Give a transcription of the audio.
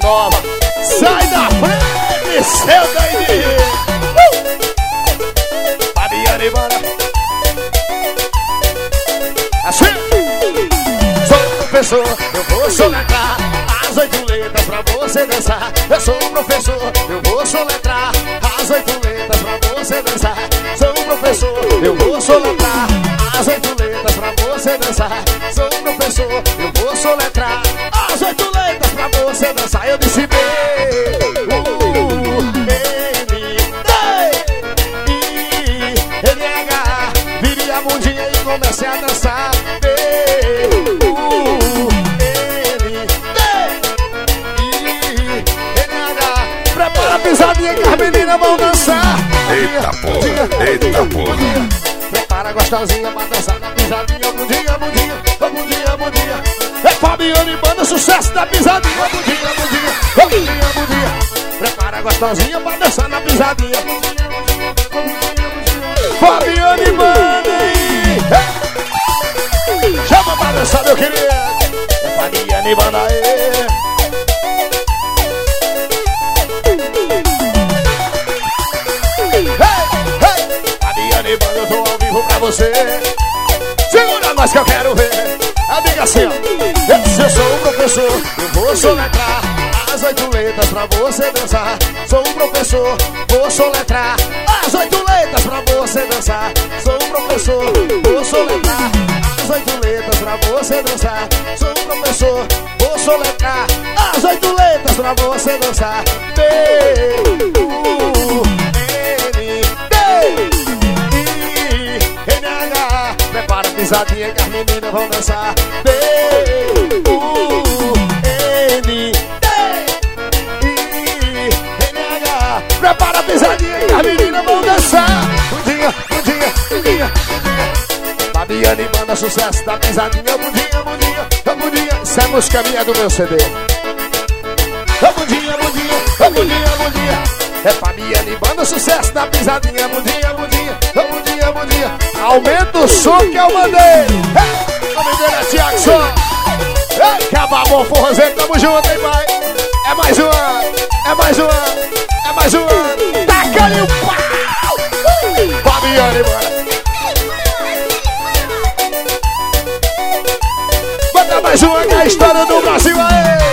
nova. Sai da frente, seu doidinho. Fabiana e Banda. Assim. Sou professor, eu vou soletrar as 8 letras pra você dançar. Eu sou professor, eu vou soletrar as 8 letras pra você dançar. Sou professor, eu vou soletrar as 8 letras pra você dançar. Sou professor, eu vou soletrar as 8 letras pra você dançar. Eu disse B, U, N, D, I, N, H. Vire a bundinha e comece a dançar. B, U, N, D, I, N, H. Prepara a pisadinha que as meninas vão dançar. Eita porra, eita porra. Prepara gostosinha pra dançar na pisadinha. Bundinha, bundinha, bundinha, bundinha. É Fabiana e Banda, sucesso da pisadinha. Bundinha, bundinha, bundinha, bundinha. Prepara gostosinha pra dançar na pisadinha. Fabiana e Banda aí. Chama pra dançar, meu querido. É Fabiana e Banda aí. Fabiana e Banda, eu tô ao vivo pra você. Segura nós que eu quero ver. Amiga assim, ó. Se eu sou um professor, eu vou soletrar as 8 letras pra você dançar. Sou um professor, vou soletrar as 8 letras pra você dançar. Sou um professor, vou soletrar as 8 letras pra você dançar. Sou um professor, vou soletrar as 8 letras pra você dançar. B, U, N, D, I, N, H. Prepara a pisadinha que as meninas vão dançar. B, U, N, D, I, N, H. Prepara a pisadinha que as meninas vão dançar. Bundinha, bundinha, bundinha, bundinha. Fabiana e Banda, sucesso da pisadinha. Bundinha, bundinha, bundinha. Isso é música minha do meu CD. Bundinha, bundinha, bundinha, bundinha. É Fabiana e Banda, sucesso da pisadinha. Bundinha, bundinha, bundinha, bundinha. Aumenta o som que eu mandei. O nome dele é Jackson. Acabou o forrozeiro, tamo junto, hein, pai. É mais uma, é mais uma, é mais uma.